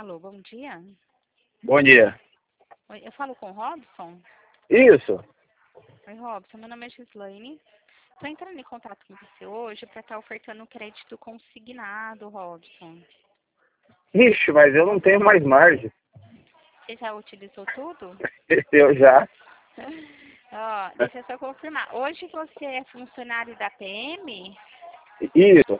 Alô, bom dia. Bom dia. Oi, eu falo com o Robson? Isso. Oi, Robson, meu nome é Gislaine. Estou entrando em contato com você hoje para estar ofertando um crédito consignado, Robson. Ixi, mas eu não tenho mais margem. Você já utilizou tudo? Eu já. Ó, deixa eu só confirmar. Hoje você é funcionário da PM? Isso.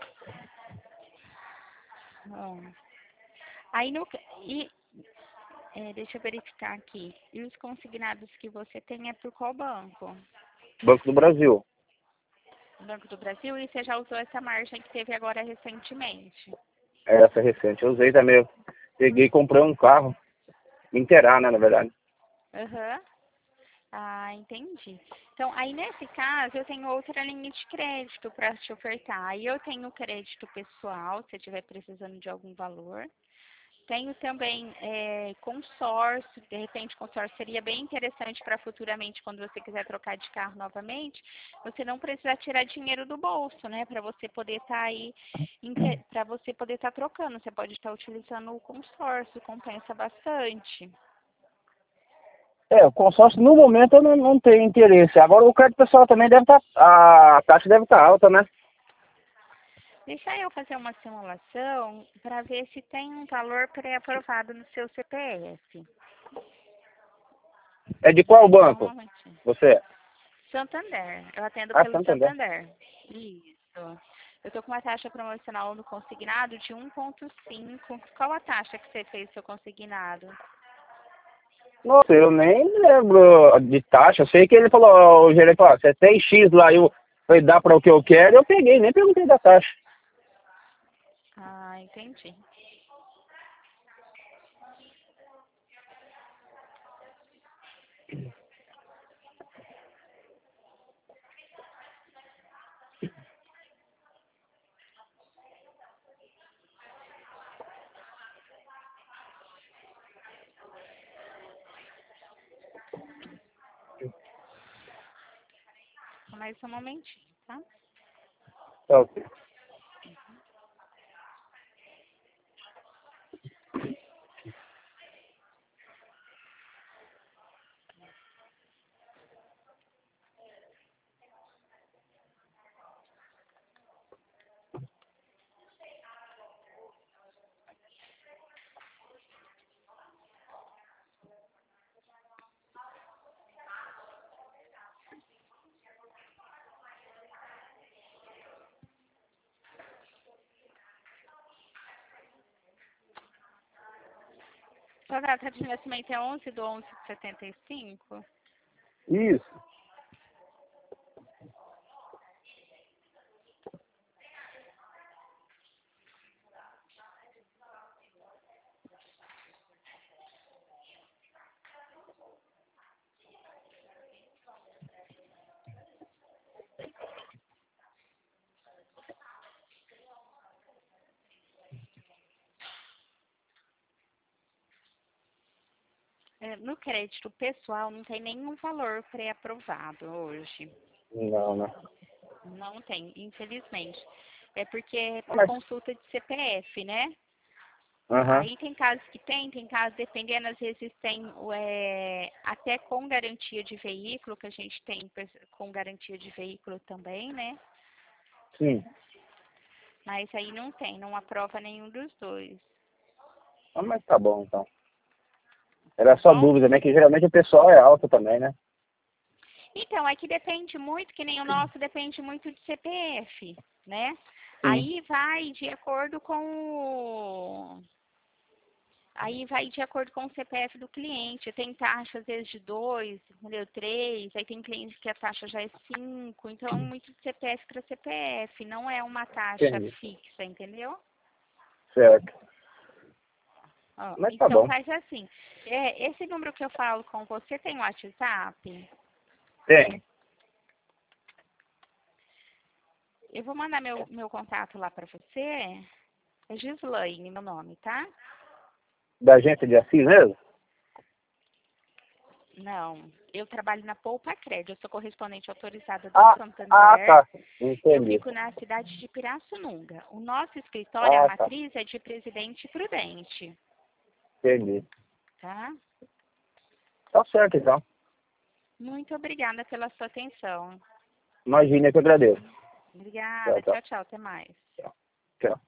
Ó. Aí no... E, deixa eu verificar aqui. E os consignados que você tem é por qual banco? Banco do Brasil. Banco do Brasil? E você já usou essa margem que teve agora recentemente? Essa recente. Eu usei também. Eu peguei e comprei um carro. Interar, né, na verdade. Aham. Ah, entendi. Então, aí nesse caso, eu tenho outra linha de crédito para te ofertar. Aí eu tenho crédito pessoal, se estiver precisando de algum valor. Tenho também consórcio, de repente consórcio seria bem interessante para futuramente, quando você quiser trocar de carro novamente, você não precisar tirar dinheiro do bolso, né? Para você poder estar aí, para você poder estar trocando. Você pode estar utilizando o consórcio, compensa bastante. O consórcio no momento eu não tenho interesse. Agora o crédito pessoal também deve estar. A taxa deve estar alta, né? Deixa eu fazer uma simulação para ver se tem um valor pré-aprovado no seu CPF. É de qual Só um banco? momentinho. Você? Santander. Eu atendo Ah, pelo Santander. Santander. Isso. Eu estou com uma taxa promocional no consignado de 1,5. Qual a taxa que você fez seu consignado? Nossa, eu nem lembro de taxa. Eu sei que ele falou, o gerente falou, você tem X lá, eu falei, dá para o que eu quero, eu peguei, nem perguntei da taxa. Ah, entendi. Só mais um momentinho, tá? Tá ok. Sua data de nascimento é 11/11/75? Isso. No crédito pessoal não tem nenhum valor pré-aprovado hoje. Não, né? Não tem, infelizmente. É porque é por Mas, consulta de CPF, né? aham. Aí tem casos que tem casos, dependendo, às vezes tem até com garantia de veículo, que a gente tem com garantia de veículo também, né? Sim. Mas aí não aprova nenhum dos dois. Ah, mas tá bom, então. Tá Era só bom? dúvida, né? Que geralmente o pessoal é alto também, né? Então, é que depende muito, que nem o nosso depende muito de CPF, né? Sim. Aí vai de acordo com o Aí vai de acordo com o CPF do cliente. Tem taxa, às vezes, de 2, entendeu? 3. Aí tem cliente que a taxa já é 5. Então, é muito de CPF para CPF. Não é uma taxa Entendi. fixa, entendeu? Certo. Ó, Mas tá então, bom. faz assim. Esse número que eu falo com você tem WhatsApp? Tem. Eu vou mandar meu contato lá para você. É Gislaine, meu nome, tá? Da agência de Assis mesmo? Não, eu trabalho na Poupa Crédito. Eu sou correspondente autorizada do Ah, Santander. tá. Eu Entendi. fico na cidade de Pirassununga. O nosso escritório, a Ah, tá. matriz, é de Presidente Prudente. Entendi. tá? Tá certo, então. Muito obrigada pela sua atenção. Imagina que eu agradeço. Obrigada. Tchau, tchau. Tchau, tchau. Até mais.